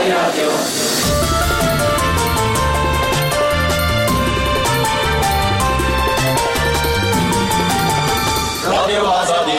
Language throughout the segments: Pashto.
رادیو. رادیو آزادی.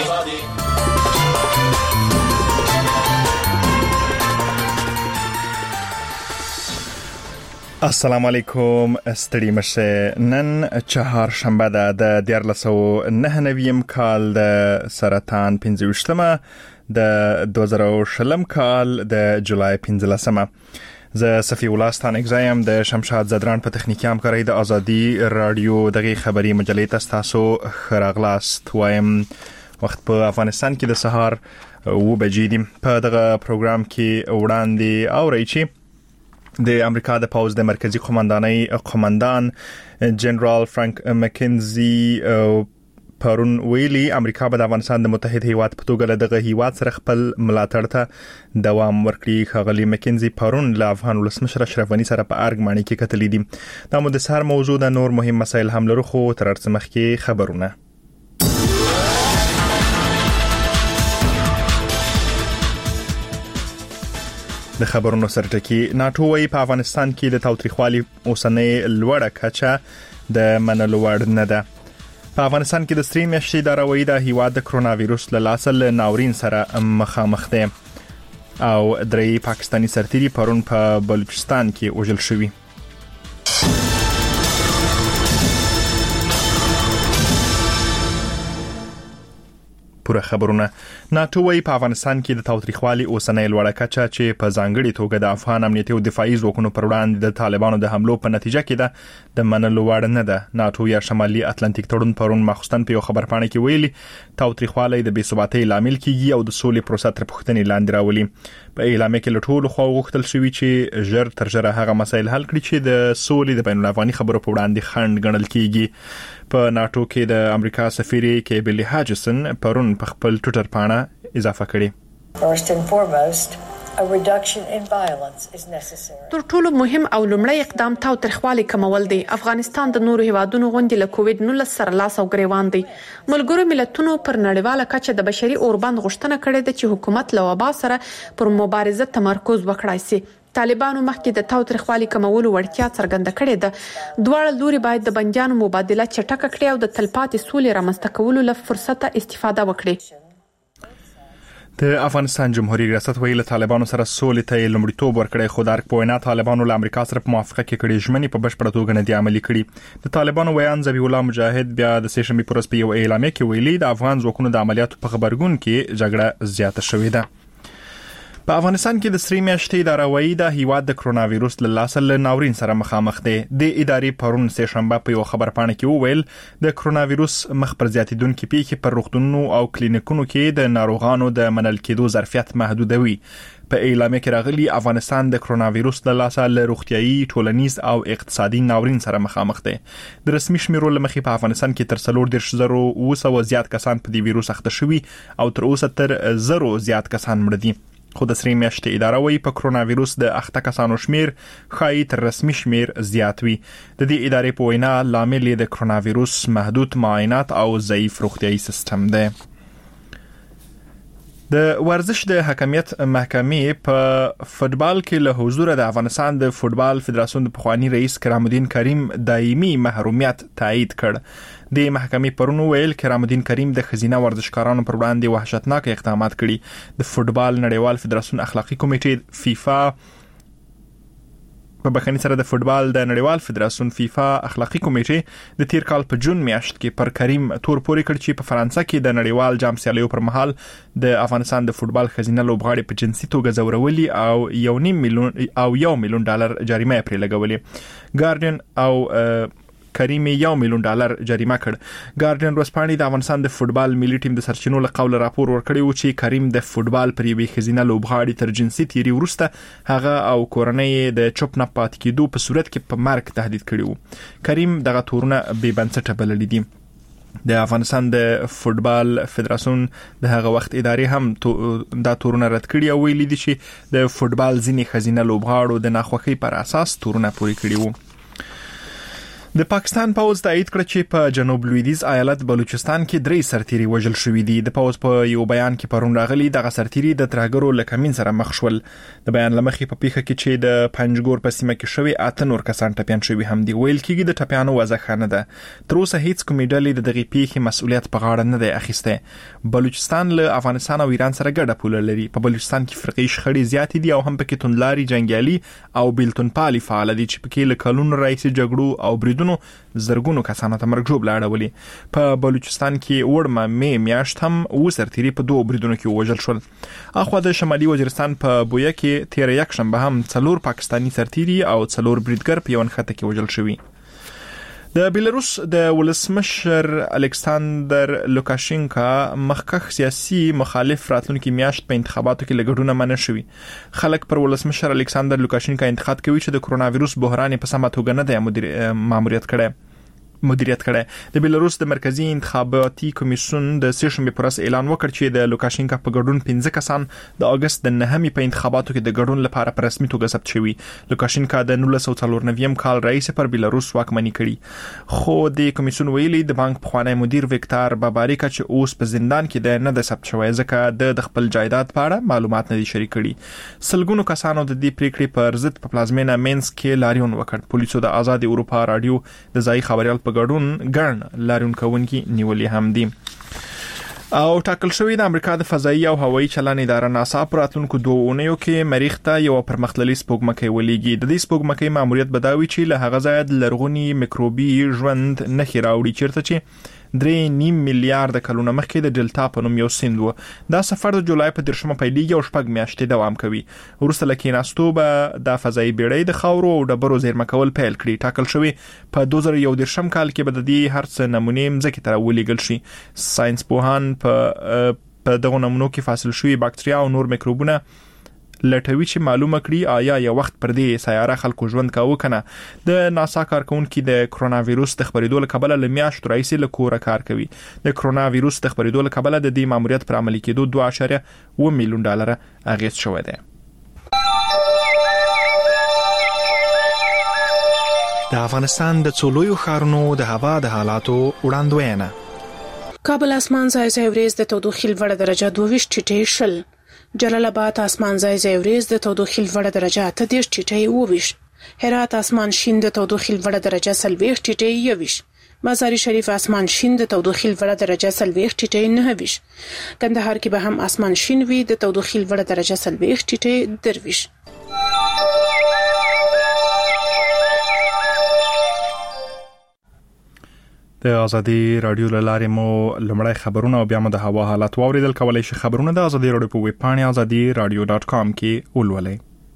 السلام علیکم. ستړي مشه. نن چهارشنبه ده د 1499 کال د سرطان 25مه د 2020 کال د جولای 15مه. زه صفی الله ستانک زایم د شمشاد زدران په تخنیکی همکارۍ د آزادی رادیو دغه خبری مجلې تاسو خراغلاست وایم. وخت په افغانستان کې د سهار 2 بجې دي. په دغه پروګرام کې وړاندې اورئ چې د امریکا د پوز د مرکزی قومندان جنرال فرانک مکنزی پرون ویلي امریکا به د افغانستان د متحد هیواد په توګه دغه هیواد سره خپل ملاتړ ته دوام ورکړي. خغلی مکنزی پرون له افغان ولسمشر اشرف غنی سره په ارګ کې کتلې دي. دا مو د سر موضوع د نور مهم مسایل هم لرو خو تر څه مخکې خبرونه. د خبرونو سرټکی ناتو وی په افغانستان کې د تاوتریخوالي اوسنۍ لوړه کچه د منلو وړ نه ده. په افغانستان کې د سری میاشتې داروي د هیواد د کرونا وایروس له لاسه له ناورین سره مخامخ ده او درې پاکستانی سرتیري پرون په بلوچستان کې وژل شوي. پوره خبرونه. ناتو وی په افغانستان کې د تاوتریخوالي اوسنۍ لوړه کچه چې په ځانګړي توګه د افغان امنیتي او دفاعي ځواکونو پر وړاندې د طالبانو د حملو په نتیجه کې ده د منلو وړ نه ده. ناتو یا شمالي اتلانتیک تړون پرون مخصوصن په یو خبرپاڼه کې ویلي تاوتریخوالي د بېثباتۍ لامل کیږي او د سولې پروسه تر پوښتنې لاندې راولي. په اعلامیه کې له ټولو خوا غوښتل شوی چې ژر تر ژره هغه مسایل حل کړي چې د سولې د بین الافغاني خبرو په وړاندې خنډ ګڼل کیږي. په ناتو کې د امریکا سفیر کیبلی هاجسن پرون په خپل ټویټر پاڼه اضافه کړي. First and foremost, a reduction in violence is necessary. تر ټولو مهم او لومړی اقدام تاوتریخوالي کمول دی. افغانستان د نورو هیوادونو غونډې له کووډ-19 سره لاس او ګریوان دی. ملګرو ملتونو پر نړیواله کچه د بشري اوربند غوښتنه کړې ده چې حکومت له وبا سره پر مبارزه تمرکز وکړای شي. طالبانو مخکې د تاوتریخوالي کمولو وړتیا څرګنده کړې ده. دواړه لوري باید د بندیانو مبادله چټکه کړي او د تلپاتې سولې رامنځته کولو له فرصته استفاده وکړي. د افغانستان جمهوریت ریاست ویل طالبانو سره سولې ته لومړیتوب ورکړی خو د وینا طالبانو له امریکا سره په موافقه کې کړي ژمنې په بشپړه توګه نه دي عملي کړي. د طالبانو ویان ذبیح الله مجاهد بیا د سېشنبې پر ورځ په یو اعلامیه کې ویلي د افغان ځواکونو د عملیاتو په خبرګون کې جګړه زیاته شوې ده. په افغانستان کې د سری میاشتې داروي د هیواد د کرونا وایروس له لاسه له ناورین سره مخامخ دی. د ادارې پرون سهشنبه په یو خبرپاڼه کې وویل د کرونا وایروس مخ پر زیاتیدونکو پیښې پر روغتونونو او کلینیکونو کې د ناروغانو د منل کېدو ظرفیت محدودوي. په اعلامیه کې راغلي افغانستان د کرونا وایروس له لاسه له روغتيایي، ټولنیز او اقتصادي ناورین سره مخامخ دی. د رسمي شمیرو لمخې په افغانستان کې تر 4,900 زیات کسان په دې وایروس اخته شوي او تر اوسه تر 0 زیات کسان مړ دي. خو د سری میاشتې اداره وی په کرونا وایروس د اخته کسانو شمیر خای تر رسمي شمیر زیات وي. د دې ادارې په وینا لامل د کرونا وایروس محدود معاینات او ضعیف روغتيایي سیستم دی. د ورزش د حکمیت محکمې په فوتبال کې له حضور د افغانستان د فوتبال فدراسیون د پخوانی رئیس کرام الدین کریم دایمي محرومیت تایید کړ. د محکمې پرون ویل کرام الدین کریم د خزینه ورزشکارانو پر وړاندې وحشتناک اقدامات کړي. د فوتبال نړیوال فدراسیون اخلاقی کمیټې فیفا په بخښنې سره د فوتبال د نړیوال فدراسیون فیفا اخلاقی کمیټې د تیر کال په جون میاشت کې پر کریم تور پورې کړ چې په فرانسه کې د نړیوال جام سیالیو پر مهال د افغانستان د فوتبال خزینه لوبغاړي په جنسي توګه زورولي او $1 میلیون جریمه پرې لګولې. ګارډین او کریم $1 میلیون جریمه کړ. ګارډین ورځپاڼې د افغانستان د فوتبال ملي ټیم د سرچینو له قوله راپور ورکړی و چې کریم د فوتبال پر یوې خزینه لوبغاړي تر جنسي تیری وروسته هغه او کورنۍ د چوپ نه پات کېدو په صورت کې په مرګ تهدید کړی و. کریم دغه تورونه بې بنسټه بللي دي. د افغانستان د فوتبال فدراسیون د هغه وخت ادارې هم دا تورونه رد کړي او ویلي دي چې د فوتبال ځینې خزینه لوبغاړو د ناخوښۍ پر اساس تورونه پوري کړي وو. د پاکستان پوز تایید کړ چې په جنوب لویدیز ایالت بلوچستان کې 3 سرتیري وژل شوې دي. د پوز په یو بیان کې پرون راغلي دغه سرتیري د ترهګرو له کمین سره مخ شول. د بیان لمخې په پیښه کې چې د پنجګور په سیمه کې شوې 8 نور کسان ټپيان شوي هم دي. ویل کېږي د ټپيانو وضع ښه نه ده. تر اوسه هیڅ کومې ډلې د دغه پیښې مسؤلیت په غاړه نه دی اخیسته. بلوچستان له افغانستان او ایران سره ګډه پوله لري. په بلوچستان کې فرقي شخړې زیاتې دي او هم پکې توندلاري جنگیالي او بیلتون پالي فعال دي چې پکې له کلونو راځي جګړو او بریدونو زرګونو کسانو ته مرګ ژوبله اړولي. په بلوچستان کې وړمه میاشت هم سرتیري په 2 بریدونو کې وژل شول. اخو د شمالي وزیرستان په بویا کې 13 شنبه هم 4 پاکستانی سرتیري او 4 بریدګر په یو نخته کې وژل شوي. د بیلاروس د ولسمشر الکساندر لوکاشینکا مخکښ سیاسي مخالف راتلونکي میاشت په انتخاباتو کې لګډونه منع شوي. خلک پر ولسمشر الکساندر لوکاشینکا انتقاد کوي چې د کرونا وایروس بحران په سمه توګه نه دی مدیریت کړي. د بیلاروس د مرکزی انتخاباتي کمیسیون د سیشنبه پر ورځ اعلان وکړ چې د لوکاشینکا په ګډون 15 کسان د اگست د 9 په انتخاباتو کې د ګډون لپاره په رسمي توګه ثبت شوي. لوکاشینکا د 1994 کال رئیس پر بیلاروس واکمني کړي. خو د کمیسیون ویلي د بانک پخوانی مدیر ویکټار باباریکا چې اوس په زندان کې نه د ثبت شوی ځکه د خپل جایداد په اړه معلومات نه دي شریک کړي. سلګونو کسانو د دې پریکړې پر ضد په پلازمینه مینس کې لاریون وکړ. پولیسو د آزاد اروپا رادیو د ځای خبريال ګډون ګڼ لاریون کوونکي نیولې هم دي. او ټاکل شوی د امریکا د فضایي او هوایي چلن اداره ناسا پر راتلونکو 2 اونیو کې مریخ ته یو پرمختللي سپوږمکۍ ولېږي. د دې سپوږمکۍ ماموریت بداوي چې له هغه ځای د لرغونی میکروبي ژوند نښې راوړي چیرته چې 3.5 میلیارډ کلونه مخکې د ډلتا په نوم یو سیند و. دا سفر د جولای په 10 پیلېږي او 6 میاشتې دوام کوي. وروسته له کېناستو به د فضایي بیړۍ د خاورو او ډبرو زیرمه کول پیل کړي. ټاکل شوی په 2011 کال کې به د دې هرڅ نمونې مځکې ته ولېږل شي. ساينس پوهان په دغه نمونو کې فاصل شوی باکتریا او نور میکروبونه لټوي چې معلومه کړي آیا یو وخت پر دې سیاره خلکو ژوند کاوه کنه. د ناسا کارکونکي د کرونا وایروس د خبرېدو لپاره له میاشتو راځي له کوره کار کوي. د کرونا وایروس د خبرېدو لپاره د دې ماموریت پر عملي کېدو 2.1 میلیون ډالر اغیز شوی دی. د افغانستان د څولویو ښارونو د هوا د حالاتو وړاندوینه. کابل اسمان ځای ورځ د تودوخې لوړه درجه 22 ټیټې شل. جلال آباد اسمان ځای ورځ د تودوخې لوړه درجه 30 ټیټې 22. هرات اسمان شین د تودوخې لوړه درجه 40 ټیټې 21. مزار شریف اسمان شین د تودوخې لوړه درجه 40 ټیټې 29. کندهار کې به هم اسمان شین وي د تودوخې لوړه درجه 40 ټیټې 23. د ازادي رادیو لاره مو لمړی خبرونه او بیا مو د هوا حالات واوریدل. کولای شئ خبرونه د ازادي رادیو په ویب پاڼه azadiradio.com کې ولولئ.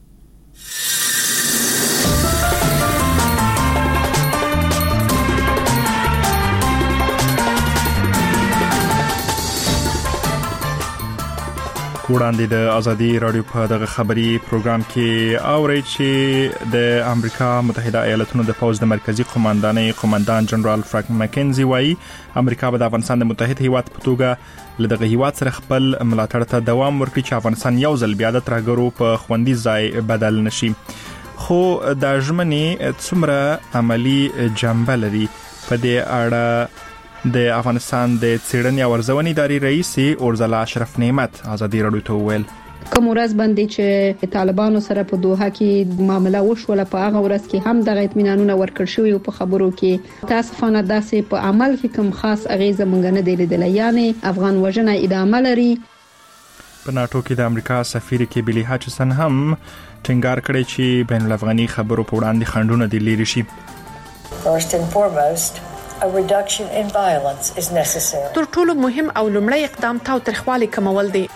وړاندې د ازادي رادیو په دغه خبري پروګرام کې اوري چې د امریکا متحده ایالاتونو د پوز د مرکزی قومندان جنرال فرانک مکنزي وایي امریکا به د افغانستان د متحد هیواد په توګه له دغه هیواد سره خپل ملاتړ ته دوام ورکړي چې افغانستان یو ځل بیا د ترهګرو په خوندي ځای بدل نشي. خو د ژمنې څومره عملی جنبه لري په دې اړه د افغانستان د څېړنې او ارزونې ادارې رئیس اورزلا اشرف نعمت ازادي رادیو ته وویل. کوم ورځ باندې چې طالبانو سره په دوحه کې معاملې وشوله په هغه ورځ کې هم د اطمینانونه ورکړ شوی او په خبرو کې تاسفانه داسې په عمل کې کوم خاص اغیزه مونږ نه دی لیدل. یعنی افغان وژنه ادامه لري. په ناتو کې د امریکا سفیر کیبلی هاچسن هم ټینګار کړی چې بین الافغاني خبرو په وړاندې خنډونه دي لري شي. First and foremost, a reduction in violence is necessary. تر ټولو مهم او لومړی اقدام تاوتریخوالي کمول دی.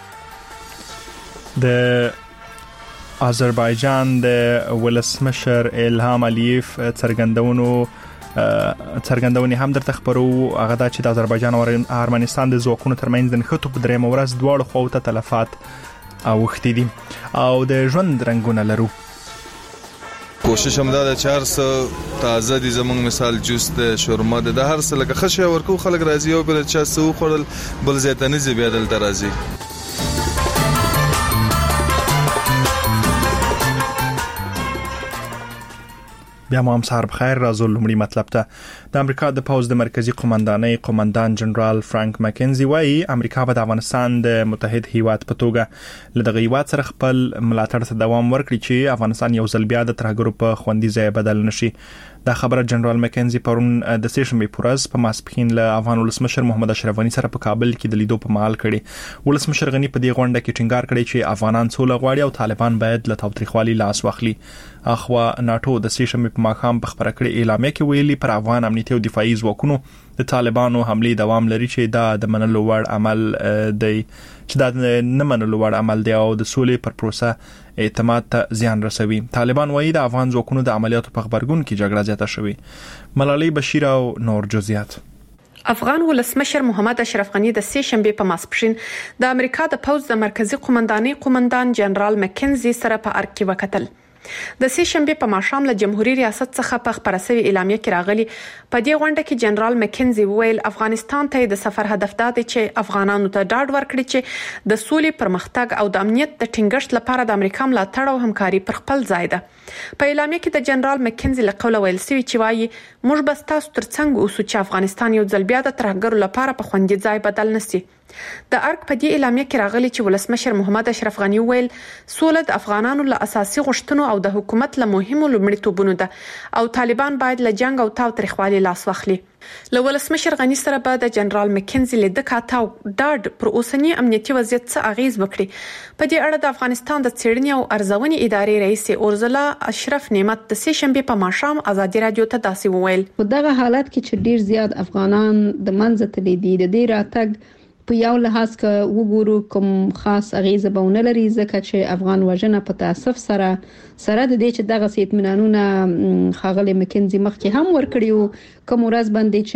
د آذربایجان د ولسمشر الهام علیف څرګندونې هم درته خبرو. هغه دا چې د آذربایجان او ارمنستان د ځواکونو ترمنځ د نښتو په درېمه ورځ دواړو خواو ته تلفات اوښتي دي او د ژوند رنګونه لرو. کوشش هم دا چې هر څه تازه دي. زمونږ مثال جوس د شورما د هر څه لکه خشه ورکو خلک راځي او بل چا څه وخورل بل زیاتنه زی بیا دلته راځي. بیا مو هم سهار بخیر. راځو لومړی مطلب ته. د امریکا د پوز د مرکزی قومندانۍ قومندان جنرال فرانک مکنزي وايي امریکا به د افغانستان د متحد هیواد په توګه له دغه هیواد سره خپل ملاتړ ته دوام ورکړي چې افغانستان یو ځل بیا د ترهګرو په خوندي ځای بدل نشي. دا خبره جنرال مکنزي پرون د سیشنبه پورز په ماسپخین له افغان ولسمشر محمد اشرف غنی سره په کابل کې د لیدو په مهال کړي. ولسمشر غنی په دې غونډه کې ټینګار کړی چې افغانان سوله غواړي او طالبان باید له تاوتریخوالي لاس واخلي. اخوا ناتو د سیشنبه په ماښام په خبره کړې اعلامیه کې ویلي پر افغان امنیتي او دفاعي ځواکونو د طالبانو حمله دوام لري چې دا د منلو وړ عمل دی چې دا نه منلو وړ عمل دی او د سولې پر پروسه اعتماد ته زیان رسوي. طالبان وايي د افغان ځواکونو د عملیاتو په خبرګون کې جګړه زیاته شوې. ملالۍ بشیر او نور جزئیات. افغان ولسمشر محمد اشرف غنی د سیشنبه په ماسپښین د امریکا د پوز د مرکزی قومندانۍ قومندان جنرال مکنزي سره په ارګ کې وکتل. د سیشنبه په ماښام له جمهوریت ریاست څخه په خبره شوی اعلامیه کې راغلی. په دې غونډه کې جنرال مکنزي ویل افغانستان ته د سفر هدف دا دی چې افغانانو ته ډاډ ورکړي چې د سولې پرمختګ او د امنیت د ټینګښت لپاره د امریکا ملاتړ او همکاري پر خپل ځای ده. په اعلامیه کې د جنرال مکنزي له قوله ویل شوی چې وايي موږ بس تاسو ترڅنګ اوسو چې افغانستان یو ځل بیا د ترهګرو لپاره په خوندي ځای بدل نشي. د ارګ په دې اعلامیه کې راغلی چې ولسمشر محمد اشرف غنی ویل سوله د افغانانو له اساسي غوښتنو او د حکومت له مهمو لومړیتوبونو ده او طالبان باید له جنگ او تاوتریخوالي لاس واخلي. له ولسمشر غنی سره به د جنرال مکنزي له دکاته ډاډ پر اوسنی امنیتي وضعیت څخه اغیز وکړي. په دې اړه د افغانستان د څېړنې او ارزونې ادارې رئیس اورزلا اشرف نعمت د سیشنبه په ماښام ازادي رادیو ته داسې وویل. په دغه حالت کې چې ډیر زیات افغانان د منځ ته لیدي د دې راتګ په یو لحاظ کې وګورو کوم خاص اغیزه به نه لري ځکه چې افغان وژنه په تاسف سره د دې چې دغه اطمینانونه خاغلی مکنزي مخکې هم ورکړیو کوم ورځ باندې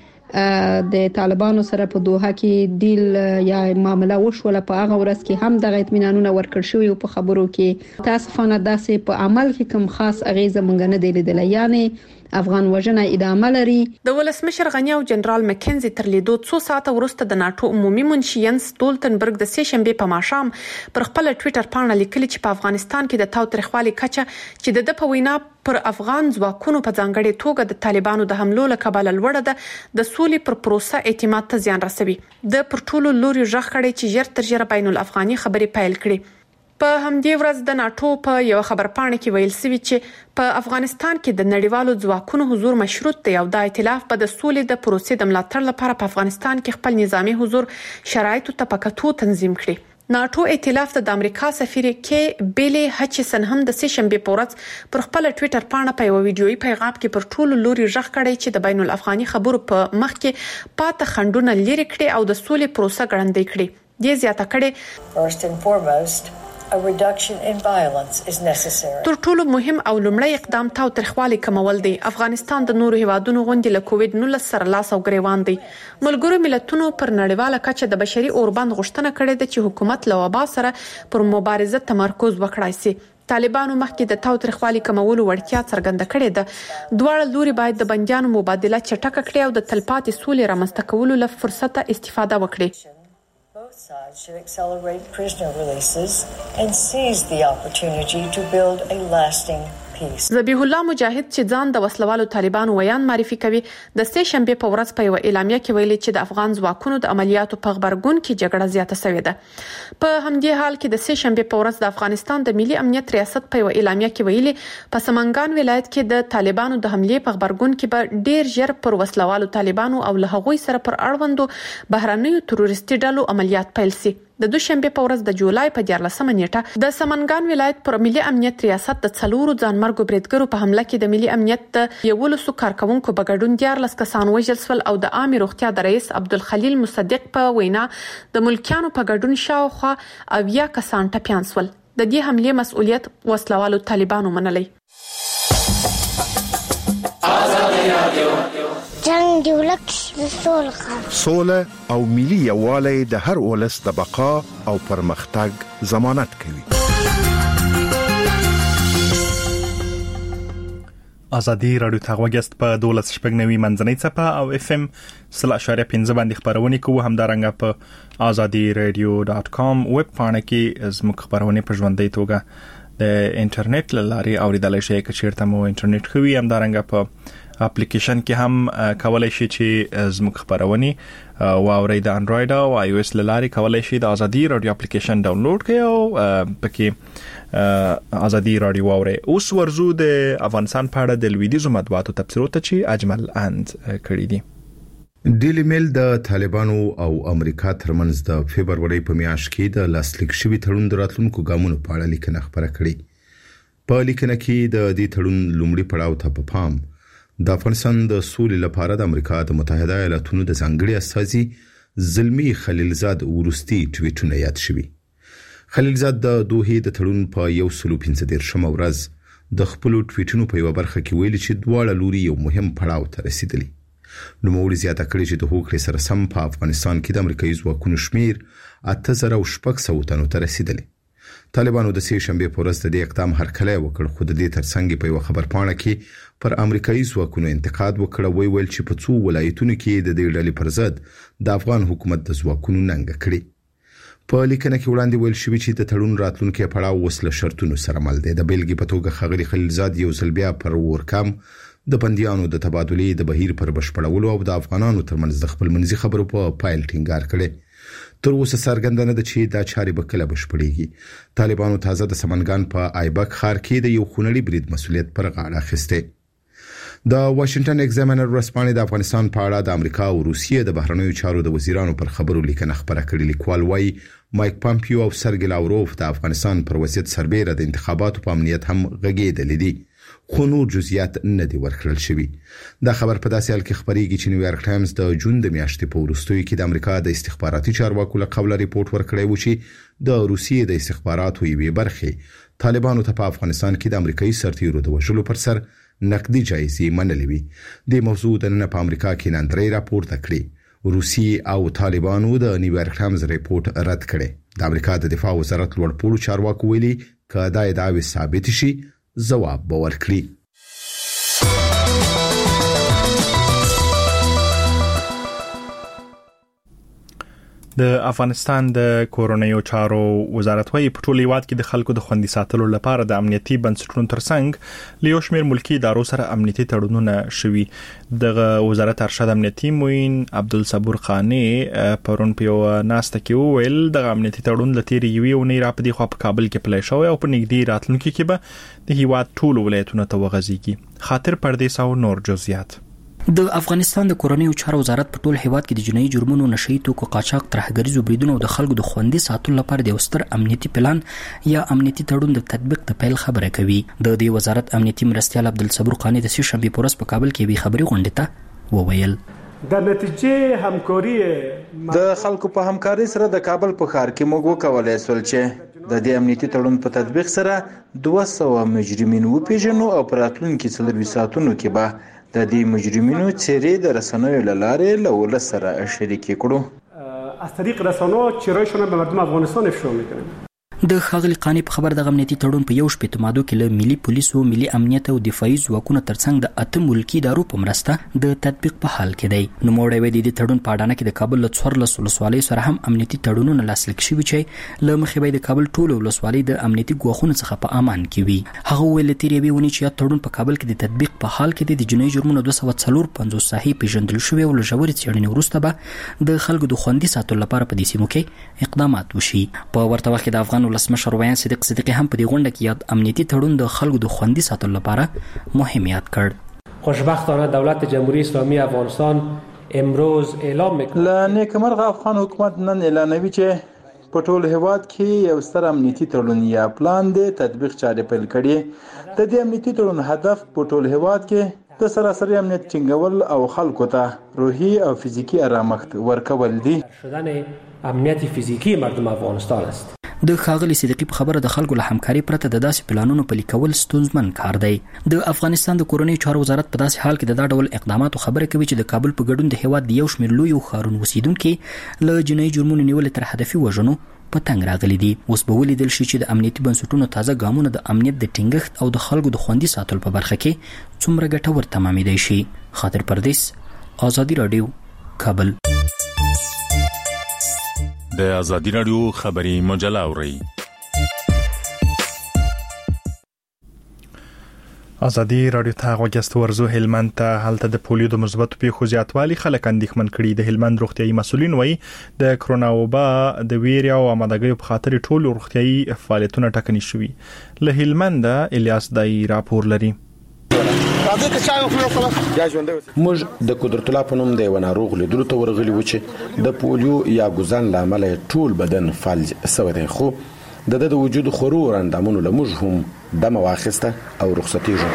چې د طالبانو سره په دوحه کې ډیل یا معاملې وشول په هغه ورځ کې هم دغه اطمینانونه ورکړ شوی په خبرو کې تاسفانه داسې په عمل کې کوم خاص اغیزه مونږ نه دی لیدلې یعنی افغان وژنه ادامه لري. د ولسمشر غنی او جنرال مکنزي تر لیدو 2 ساعته وروسته د ناتو عمومي منشي ینس ستولتنبرګ د سیشنبه په ماښام پر خپل ټوئیټر باندې لیکلي چې په افغانستان کې د تاوتریخوالي کچه چې د په وینا پر افغان ځواکونو په ځانګړي توګه د طالبانو د حملو له کبله لوړه ده د سولې پر پروسه اعتماد ته زیان رسوي. د پر ټولو لوري ژغ کړي چې ژر تر ژره بین الافغاني خبري پیل کړي. په همدې ورځ د ناتو په یو خبرپاڼه کې ویل شوی چې په افغانستان کې د نړیوالو ځواکونو حضور مشروط دی او د ائتلاف په د سولې د پروسې د ملاتړ لپاره په افغانستان کې خپل نظامی حضور شرایطو ته په کتو تنظیم کړي. ناتو ائتلاف د امریکا سفیر کې بیلی هچسن هم د سیشنبه په ورځ پر خپل ټوئیټر باندې په یو ویډیويي پیغام کې پر ټولو لوري ژغ کړی چې د بین الافغاني خبرو په مخ کې پاته خندونه لري کړي او د سولې پروسه ګړندۍ کړي. دې زیاته کړي First and foremost, a reduction in violence is necessary. تر ټولو مهم او لومړی اقدام تاوتریخوالي کمول دی. افغانستان د نورو هیوادونو غونډې له کووډ-19 سره لاس او ګریوان دی. ملګرو ملتونو پر نړیواله کچه د بشري اوربند غوښتنه کړې ده چې حکومت له وبا سره پر مبارزه تمرکز وکړای شي. طالبانو مخکې د تاوتریخوالي کمولو وړتیا څرګنده کړې ده. دواړه لوري باید د بندیانو مبادله چټکه کړي او د تلپاتې سولې رامنځته کولو له فرصته استفاده وکړي. Both sides should accelerate prisoner releases and seize the opportunity to build a lasting peace. ذبیح الله مجاهد چې ځان د وسلوالو طالبانو ویان معرفي کوي د سیشنبه په ورځ په یو اعلامیه کې ویلي چې د افغان ځواکونو د عملیاتو په خبرګون کې جګړه زیاته شوې ده. په همدې حال کې د سیشنبه په ورځ د افغانستان د ملي امنیت ریاست په یو اعلامیه کې ویلي په سمنګان ولایت کې د طالبانو د حمله په خبرګون کې به ډیر ژر پر وسلوالو طالبانو او له هغوی سره پر اړوندو بهرنیو تروریستي ډلو عملیات پیل شي. د دوشنبه په ورځ د جولای په 14 نیټه د سمنګان ولایت پر ملي امنیت ریاست د څلورو ځانمرګو بریدګرو په حمله کې د ملي امنیت د 11 کارکونکو په ګډون 14 کسان وژل شول او د عامه روغتیا د رئیس عبدالخلیل مصدق په وینا د ملکیانو په ګډون شاوخوا 10 کسان ټپيان شول. د دې حمله مسؤلیت وسلوالو طالبانو منلی. جنگ دی ولک د سوله او ملي یووالی د هر ولس د بقا او پرمختګ ضمانت کوي. ازادي رادیو ته وګست په 12.9 منځنۍ صفه او FM 0.5 باندې خبرونه کوو. همدارنګه په azadiradio.com ویب پاڼه کې زموږ خبرونه په ژوندۍ توګه د انټرنیټ لارې اوریدلای شئ که چیرته مو انټرنیټ خوي هم دارنګه په اپلیکیشن کې هم کولای شي چې زموږ خبرونه واورئ د انډراید او آی او اس لارې کولای شي د ازادي رادیو اپلیکیشن ډاونلوډ کړئ او پکې ازادي رادیو واورئ. اوس ورزو د افغانستان په اړه د لویدیزو مطبوعاتو تفسیرو ته چې اجمل اند کړی دي. ډیلی میل د طالبانو او امریکا ترمنځ د فبرवरी په میاشت کې د لاسلیک شوی تړون د راتلونکو ګامونو په اړه لیکنه خبره کړې. په لیکنه کې د دې تړون لومړی پړاو ته په پام د افغانستان د سولې لپاره د امریکا د متحده ایالاتونو د ځانګړي استازي زلمی خلیلزاد ورستی ټویټونه یاد شوي. خلیلزاد د دوه د تړون په 115 ورځ د خپل ټویټونو په یو برخه کې ویلي چې دواړه لوري یو مهم پړاو ته رسیدلي. نو موږ زیاته کړی چې د هوکړې سره سم په افغانستان کې د امریکایي ځواکونو شمیر 8600 تنو ته رسیدلی. طالبانو د سې شنبه په ورځ د دې اقدام هرکلی وکړ، خو د دې ترڅنګ په یو خبرپاڼه کې پر امریکایي ځواکونو انتقاد وکړ، ویل چې په څو ولایتونو کې د دې ډلې پر ضد د افغان حکومت د ځواکونو ننګه کړې. په لیکنه کې وړاندې ویل شوی چې د تړون راتلونکي پړاو وسله شرطونو سره مل دی. د بیلګې په توګه خغلی خلیلزاد یو ځل بیا پر ورکم د بنديانو د تبادلې د بهیر پر بشپړولو او د افغانانو ترمنځ د خپل منځي خبرو په پایل ټینګار کړي. تر اوسه څرګنده ده چې دا چارې به کله بشپړېږي. طالبانو تازه د سمنګان په آیبک ښار کې د یو خونړي برید مسؤلیت پر غاړه اخیسته. د واشنگټن ایگزامینر ورسپانې د افغانستان په اړه د امریکا او روسیې د بهرنیو چارو د وزیرانو پر خبرو لیکنه خبره کړې. لیکوال وايي مایک پامپیو او سرګی لاوروف د افغانستان پر وضعیت سربېره د انتخاباتو په امنیت هم غږېدلې دي، خو نور جزئیات نه دي ورکړل شوي. دا خبر په داسې حال کې خبرېږي چې نیویارک ټایمز د جون د میاشتې په وروستیو کې د امریکا د استخباراتي چارواکو له قبله ریپورت ورکړی و چې د روسیې د استخباراتو یوې برخې طالبانو ته په افغانستان کې د امریکایي سرتیرو د وژلو پر سر نقدي جایزې منلې وي. د موضوع د نن په امریکا کې نن راپورته کړی. روسیې او طالبانو د نیویارک ټایمز ریپورت رد کړي. د امریکا د دفاع وزارت لوړپوړو چارواکو ویلي چې دا ادعاوې ثابت شي ځواب به ورکړي. د افغانستان د کورونیو چارو وزارت وايي په ټول هیواد کې د خلکو د خوندي ساتلو لپاره د امنیتي بنسټونو ترڅنګ له یو شمېر ملکی ادارو سره امنیتي تړونونه شوي. د وزارت ارشد امنیتي موین عبدالصبور خانی پرون په یو ناسته کې ویل د امنیتي تړون لتیری یوې ونې را پدې خو په کابل کې پلی شوی او په نږدې راتلونکي کې به د هیواد ټول ولایتونو ته وغځيږي. خاطر پردیس او نور جزئیات. د افغانستان د کورونیو چارو وزارت په ټول هیواد کې د جنایي جرمونو، نشئی توکو قاچاق، ترهګریزو بریدونو او د خلکو د خوندي ساتلو لپاره د ستر امنیتي پلان یا امنیتي تړون د تطبیق د پیل خبره کوي. د دې وزارت امنیتي مرستیال عبدالصبور خانی د سې شنبه په ورځ په کابل کې وی خبري غونډه ته وویل د نتیجې همکاري د خلکو په همکاري سره د کابل په ښار کې موږ وکولای شول چې د دې امنیتي تړون په تطبیق سره 200 مجرمین وپیژنو او په راتلونکي 4 ساعتونو کې به د دې مجرمینو څېرې د رسنیو له لارې له ولس سره شریکې کړو. از طریق رسانه‌ها چهرهشون به مردم افغانستان افشا می‌کنن. د خغلی قانی په خبر د امنیتي تړون په یو شپې مادو کې له ملي پولیسو، ملي امنیت او دفاعي ځواکونو ترڅنګ د 8 ملکی ادارو په مرسته د تطبیق په حال کې دی. نو موړې وې د تړون په اډانه کې د کابل له 14 ولسوالۍ سره هم امنیتي تړونونه لاسلیک شوي چې له مخې به د کابل ټول ولسوالۍ د امنیتي ګواښونو څخه په امان کې وي. هغه ویل تیرې به ونی چې تړون په کابل کې د تطبیق په حال کې د جنایي جرمونو 245 ساحې پیژندل شوی او لژوري څېړنې وروسته به د خلکو د خوندي ساتلو لپاره په دې سیمو کې اقدامات وشي. په ورته وخت کې د افغان ولسمشر ویان صدیقی هم په دې غونډه کې یاد امنیتي تړون د خلکو د خوندي ساتلو لپاره مهم یاد کړ. خوشبختانه دولت جمهوری اسلامی افغانستان امروز اعلام میکنه له نیکمرغه افغان حکومت نن اعلانوي چې په ټول هیواد کې یو ستر امنیتي تړون یا پلان د تطبیق چارې پیل کړي. د دې امنیتي تړون هدف په ټول هیواد کې د سراسری امنیت ټینګول او خلکو ته روحي او فیزیکی آرامښت ورکول دي. شدن امنیت فیزیکی مردم افغانستان است. د خاغلی صدیقی په خبره د خلکو له همکاري پرته د داسې پلانونو پلي کول ستونزمن کار دی. د افغانستان د کورونیو چارو وزارت په داسې حال کې د دا ډول اقداماتو خبره کوي چې د کابل په ګډون د هیواد د یو شمېر لویو ښارونو اوسیدونکو له جنایي جرمونو نیولې تر هدفي وژنو په تنګ راغلي دي. اوس به ولیدل شي چې د امنیتي بنسټونو تازه ګامونه د امنیت د ټینګښت او د خلکو د خوندي ساتلو په برخه کې څومره ګټور تمامېدای شي. خاطر پردیس، آزادي رادیو، کابل. د آزادي رادیو خبري مجله اوري. ازادي رادیو ته غوښتل ورزو هلمند ته هلته د پولیو د مثبت پیښو زیاتوالی خلک اندېښمن کړي. د هلمند روغتيایي مسولین وایي د کرونا وبا د ویریا او آمادګۍ په خاطر ټول روغتيایي فعالیتونه ټکني شوي. له هلمند الیاس دای راپور لري. موږ د قدرت الله په نوم د یو ناروغ لیدلو ته ورغلي و چې د پولیو یا ګوزن لامل ټول بدن فلج سوی دی، خو د وجود خورو اندامونو له موږ هم دم واخیسته او رخصتي جو.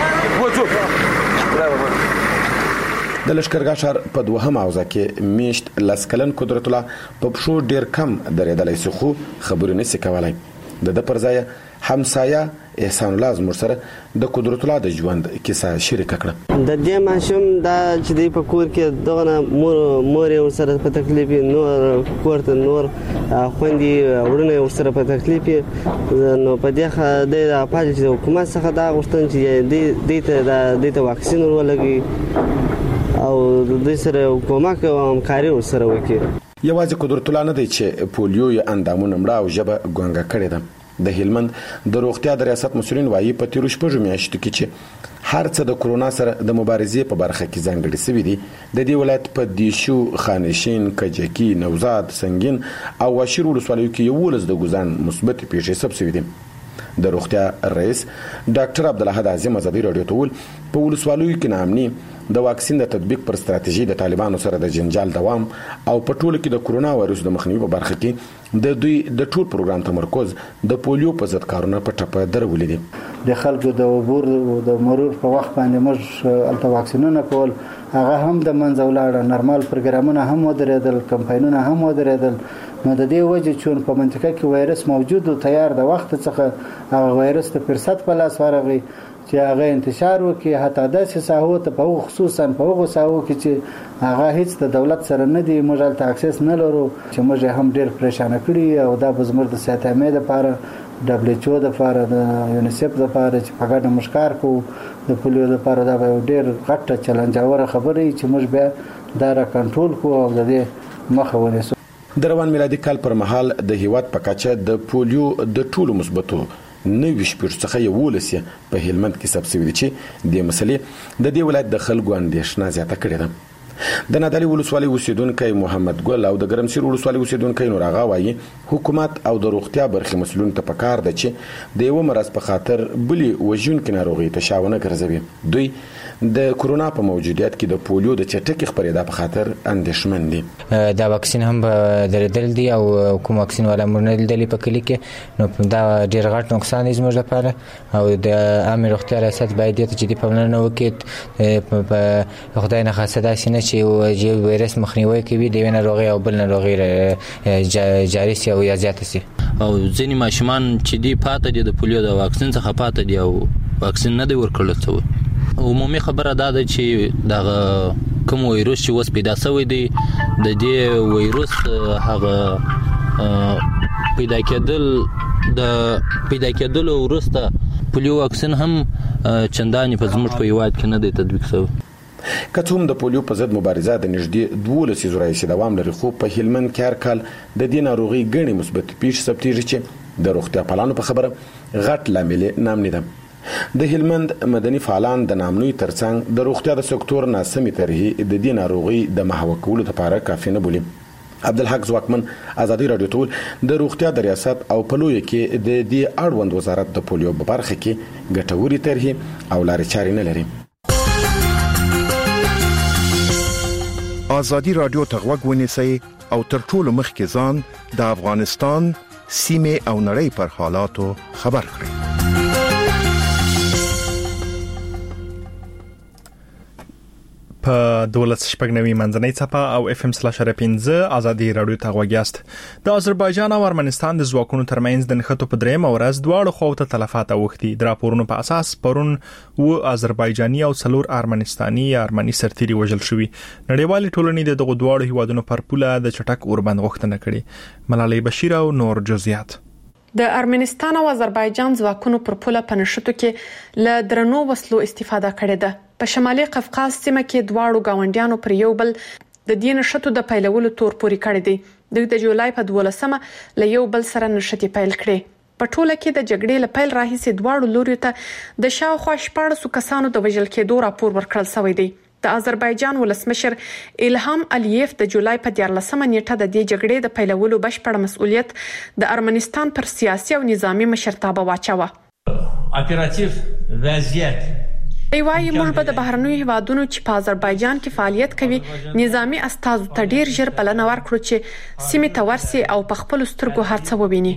د لشکرګاه شهر په دوهم اوزه کې میشت لسکلن قدرت الله په پښو ډیر کم درېدلای سي، خو خبرونه نشي کولای. د پرځای همسایه احسان الله زموږ سره د قدرت الله د ژوند کیسه شریک کړه. د دې ماشوم دا چې دی په کور کې دغه مور یې ورسره په تکلیف، نور کوړه نور خوندې ورونه ورسره په تکلیف، نو په دې د پاجي چې حکومت څخه دا غوښتنه چې دې ته واکسین ورولګي او د سره حکومت همکاري ورسره وکړي. یوازې قدرت الله نه دی چې پولیو یې اندامونه مړه او ژبه ګونګه کړې ده. د هلمند د روغتیا د ریاست مسؤلین وایي په تیرو شپږو میاشتو کې چې هر څه د کرونا سره د مبارزې په برخه کې ځانګړي شوي دي. د دې ولایت په دیشو، خانشین، کجکی، نوزاد، سنگین او واشیر ولسوالیو کې 11 د ګوزن مثبت پیښې ثبت شوي دي. د روغتیا رئیس ډاکټر عبدالحد اعظم ازادي رادیو ته ویل په ولسوالیو کې نامني د واکسین د تطبیق پر ستراتیژي د طالبانو سره د جنجال دوام او په ټولو کې د کرونا وایرس د مخنیوي په برخه کې د دوی د ټول پروګرام تمرکز د پولیو په ضد کارونه په ټپه درولې دي. د خلکو د عبور د مرور په وخت باندې موږ الته واکسینونه کول، هغه هم د منځ ولاړ، نورمال پروګرامونه هم ودرېدل، کمپاینونه هم ودرېدل. نو د دې وجه چې په منطقه کې وایرس موجود او تیار د وخت څخه هغه وایرس ته فرصت په لاس ورغی چې هغه انتشار وکړي، حتی داسې ساحو ته په خصوصا په هغو ساحو کې چې هغه هیڅ د دولت سره نه دی، موږ ته اکسس نه لرو، چې موږ هم ډیر پریشان کړی. او دا به زموږ د صحت امید لپاره، WHO د لپاره، د یونیسف د لپاره چې په ګډه مشکار کو د پولیو لپاره دا به ډیر غټه چیلنج اوره خبره چې موږ به دا را کنټرول کو او د دې مخه ونیسو. د روان میلادي کال پر مهال د هیواد په کچه د پولیو د ټولو مثبتو 90% څخه 11 په هلمند کې ثبت شوي دي چې د مسلې د دې ولایت د خلکو اندېښنه زیاته کړې ده. د نادعلي ولسوالۍ اوسیدونکو محمد ګل او د ګرمسیر ولسوالۍ اوسیدونکو نور آغا وایي حکومت او د روغتیا برخې مسؤلین ته پکار ده چې د یو مرض په خاطر بلی وژونکو ناروغي تشاونه ګرځوي. دوی د کرونا په موجودیت کې د پولیو د چټکې خپرېدا په خاطر اندېښمن دي. دا واکسین هم درېدل دي او کوم واکسین ولا مرنل دي په کلی کې، نو دا ډېر غټ نقصان دی زموږ لپاره او د عامه روغتیا ریاست باید دې ته جدي پاملرنه وکړي. په خدای نه خاصه داسې نه چې یو وایرس مخنیوي کوي د وینې ناروغي او بل ناروغي جاري شي او یا زیاته شي. او ځینې ماشومان چې دی پاتې دي د پولیو د واکسین څخه پاتې دي او واکسین نه دی ورکړل شوی. عمومي خبره دا ده چې دا کوم وایرس چې وس پیدا شوی دی د دې وایرس هغه پیدا کېدل ورسته پولیو واکسین هم چندانې په زموږ په هیواد کې نه دی تطبیق شوی. که څوم د پولیو په ضد مبارزه د نږدې 12 ورځې دوام لري، خو په هلمند کې هر کال د دې ناروغي ګڼې مثبت پیښې ثبتېږي چې د روغتیا پالانو په خبره غټ لامل نامني ده. د هلمند مدني فعالان د نامنوي ترڅنګ د روغتیا د سکتور ناسمې طرحې د دې ناروغي د محو کولو لپاره کافي نه بولي. عبدالحق ځواکمن ازادي رادیو ته د روغتیا د ریاست او پلوي کې د دې اړوند وزارت د پولیو په برخه کې ګټوري طرحې او لارې چارې نه لري. ازادي رادیو ته غوږ ونیسئ او تر ټولو مخکې ځان د افغانستان سیمه او نړۍ پر حالاتو خبر کړئ. په 12 منځنۍ صفه او FM/15 ازادي رادیو ته غوږیاست. د آذربایجان او ارمنستان د ځواکونو ترمنځ د نښتو په درېم ورځ دواړو خواو ته تلفات اوښتي. د راپورونو په اساس پرون و آذربایجاني او څلور ارمنستاني یا ارمني سرتیري وژل شوي. نړیوال ټولنې د دغو دواړو هیوادونو پر پوله د چټک اوربند غوښتنه کړې. ملالۍ بشیر او نور جزئیات. د ارمنستان او آذربایجان ځواکونو پر پوله په نښتو کې له درنو وسلو استفاده کړې ده. په شمالي قفقاز سیمه کې دواړو گاونډیانو پر یو بل د دې نښتو د پیلولو تور پوري کړی دی. د جولای په 12مه له یو بل سره نښتې پیل کړې. په ټوله کې د جګړې لپاره راهیسې دواړو لوري ته د شاوخوا 14 کسانو د وژل کېدو راپور ورکړل شوی دی. د آذربایجان ولسمشر الهام الیف د جولای په 14مه نیټه د دې جګړې د پیلولو بشپړ مسؤلیت د ارمنستان پر سیاسي او نظامی مشرتابه واچوه. اپراتیو وضعیت ایوای موږ به د بهرنیو هیوادونو چې په آذربایجان کې فعالیت کوي نظامی استازو ته ډیر ژر بلنه ورکړو چې سیمې ته ورسي او په خپل سترګو هر څه وویني.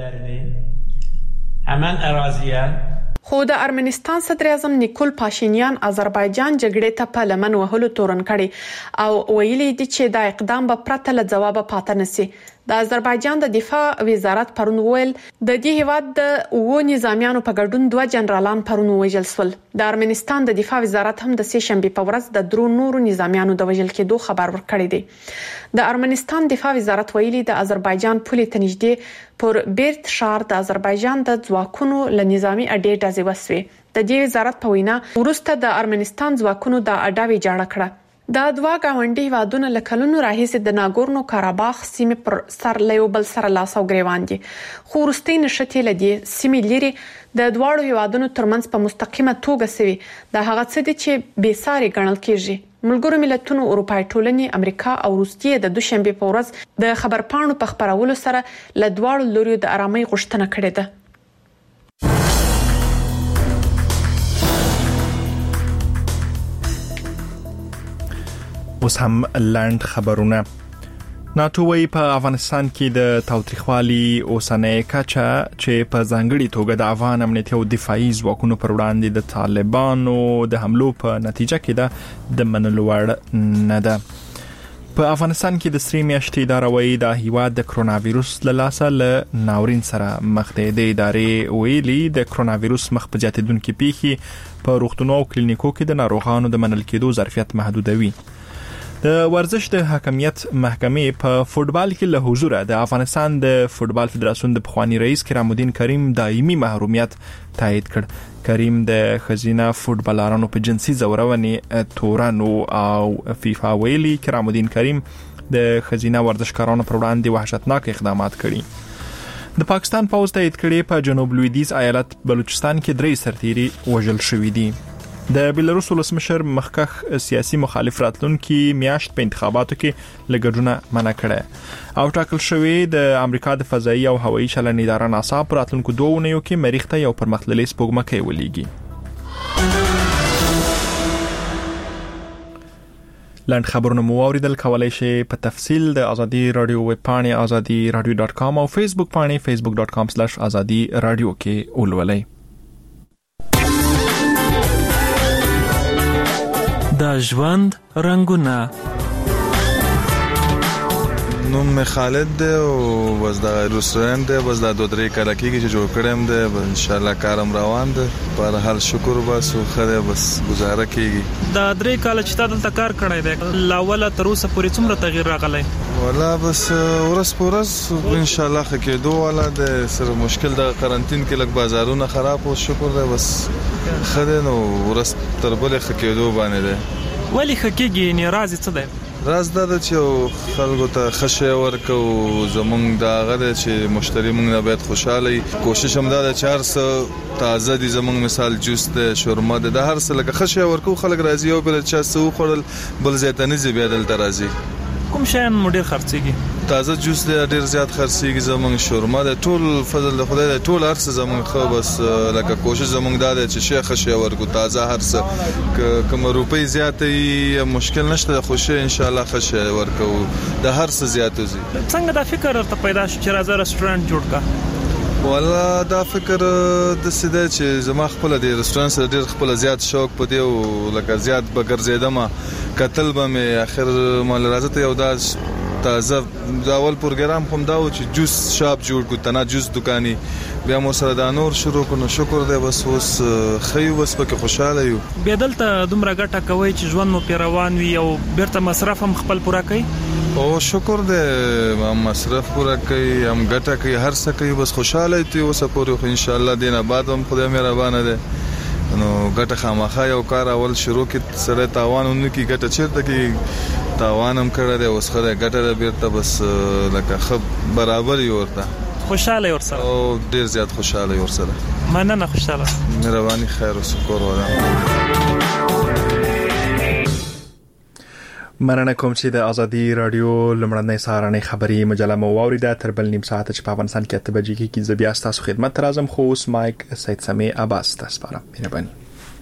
همان اراضیه خو د ارمنستان صدر اعظم نیکول پاشینیان آذربایجان جګړې ته په لمن وهلو تورن کړي او ویلي دي چې دا اقدام به پرته له جواب پاتې نشي. د آذربایجان د دفاع وزارت پرون ویل د دې هیواد د و نظامیانو په ګډون 2 جنرالان پرون وژل شول. د ارمنستان د دفاع وزارت هم د سه شنبه په ورځ د درو نورو نظامیانو د وژل کېدو خبر ورکړی دی. د ارمنستان دفاع وزارت ویلي د آذربایجان پولې ته نږدې پر بیرت شهر د آذربایجان د ځواکونو له نظامی اډې ډزې وسوي. د دې وزارت په وینا وروسته د ارمنستان ځواکونو د اډاوي جوړ کړه. دا دوا گاونډي هیوادونه لکلونو راهیسې د ناګورنو کاراباخ سیمې پر سر له بل سره لاس او ګریوان دي. خو وروستي نشټې لدی سیمې لري د دواړو هیوادونو ترمنځ په مستقیمه توګه سوي د هغه څه دي چې بې ساري ګڼل کیږي. ملګرو ملتونو اروپای ټولنې امریکا او روسیې د دوشنبه په ورځ د خبرپاڼو په خبرولو سره له دواړو لوري د آرامۍ غوښتنه کړې ده. اوس هم لاند خبرونه. ناتو وی په افغانستان کې د تاوتریخوالي اوسنۍ کچه چې په ځانګړي توګه د افغان امنیتي او دفاعي ځواکونو پر وړاندې د طالبانو د حملو په نتیجه کې د منلو وړ نه ده. په افغانستان کې د سری میاشتې اداره وی د هیواد د کرونا وایروس له لاسه له ناورین سره مخ دی. د ادارې ویلي د کرونا وایروس مخ په زیاتېدونکو پیښې په روغتونونو او کلینیکو کې د ناروغانو د منل کېدو ظرفیت محدودوي. د ورزش د حکمیت محکمې په فوتبال کې له حضور د افغانستان د فوتبال فدراسیون د پخوانی رئیس کرام الدین کریم دایمي محرومیت تایید کړ. کریم د خزینه فوتبالرانو په جنسي زورونې تورانو او فیفا ویلي کرام الدین کریم د خزینه ورزشکارانو پر وړاندې وحشتناک اقدامات کړي. د پاکستان پوځ تایید کړي په جنوب لویدیز ایالت بلوچستان کې 3 سرتیري وژل شوي دي. د بیلاروس ولسمشر مخکخ سیاسي مخالف راتلونکي میاشت په انتخاباتو کې لګډونه منع کړه او ټاکل شوی د امریکا د فضایي او هوایي چلن اداره ناسا په راتلونکو 2 اونیو کې مریخ ته یو پرمختللي سپوږمکۍ ولېږي. لاند خبرونه مو اوریدل کولای شئ په تفصیل د ازادي رادیو ویب پاڼې azadi-radio.com او فیسبوک پاڼې facebook.com/azadi radio کې ولولئ. د ژوند رنگونه. نوم می خالد دی او بس د رستورانت دی بس د 2-3 کال کېږي چې جوړ کړم دی. ان شاء الله کارم روان دی. پر حال شکر بس خو بس گزاره کېږي. د 3 کال چې تاسو ته کار کړی دی لاول تر اوسه پورې څومره تغییر راغلی؟ ولا بس ورس پورس ان شاء الله خکېدو ولا د سره مشکل د قرنټین کې لګ بازارونه خراب او شکر دی بس خدای نو ورس تر بلې خکېدو باندې دی. ولی خکېږي نه راز څه دی؟ راز دا چې خلکو ته خشه ورکو زمونږ دا غره چې مشتری مونږ نه باید خوشاله کوشش هم دا چې هر څه تازه دي. زمونږ مثال جوس ته شورما ده د هر څه لکه خشه ورکو خلک راضي او بل چا څه خورل بل زیاتنه زی بیا دلته راضي. کوم شان مډیر خرڅيږي؟ تازه جوس دی ډیر زیات خرڅيږي. زمونږ شورما ده ټول فضل د خدای ده ټول هرڅ زمونږ خو بس لکه کوشش زمونږ دا چې شیخ خشه ورکو تازه هرڅ کوم روپۍ زیاتې مشکل نشته. خوشي ان شاء الله خشه ورکو د هرڅ زیاتو زی. څنګه دا فکر ته پیدا شو چې راځه رستورانت جوړ کا؟ ولا دا فکر د سده چې زما خپل د رستورانت سره ډیر خپل زیات شوق پدې او لکه زیات بګرځیدم کتل به مې اخر مال راځته یو دا تازه دا اول پروګرام کوم دا چې جوس شاپ جوړ کو تنا جوس دکاني بیا مو سره دا نور شروع کړو. شکر دی بس اوس خیو بس پکې خوشاله یو. بیا دلته دومره ګټه کوي چې ژوند مو پیروان وي او بیرته مصرف هم خپل پورا کوي. او شکر دی مصرف پورا کوي هم ګټه کوي هر څه کوي بس خوشاله دی اوس پورې ان شاء الله دینه بعد هم خدای مهربان دی. نو ګټه خامخا یو کار اول شروع کې سره تاوانونه کې ګټه چیرته کې تاوانم کړه دی اوس خدای ګټه بیرته بس لکه خب برابر یو ورته. خوشاله ورسره او ډیر زیات خوشاله ورسره. مننه خوشاله. مهرباني خیر او شکر وره. مننه کوم چې د ازادي رادیو لمړنۍ سهارنۍ خبري مجله مو واوریده. تر بل نیم ساعت چې په افغانستان کې 8 بجې کې زه بیا ستاسو خدمت راځم. خو اوس مایک سید سمي عباس تاسو سپارم. مهرباني.